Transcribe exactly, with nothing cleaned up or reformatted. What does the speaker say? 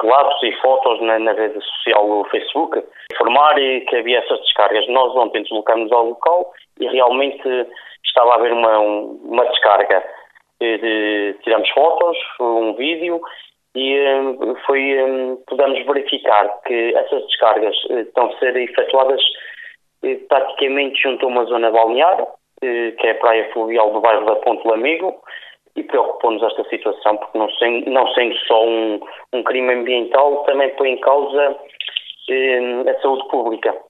relatos e fotos na, na rede social do Facebook, informar que havia essas descargas. Nós ontem deslocamos ao local e realmente estava a haver uma, uma descarga. De, tiramos fotos, um vídeo e foi, pudemos verificar que essas descargas estão a ser efetuadas praticamente junto a uma zona balnear, que é a praia fluvial do bairro da Ponte Lamego, e preocupou-nos esta situação, porque não sendo, não sendo só um, um crime ambiental, também põe em causa eh, a saúde pública.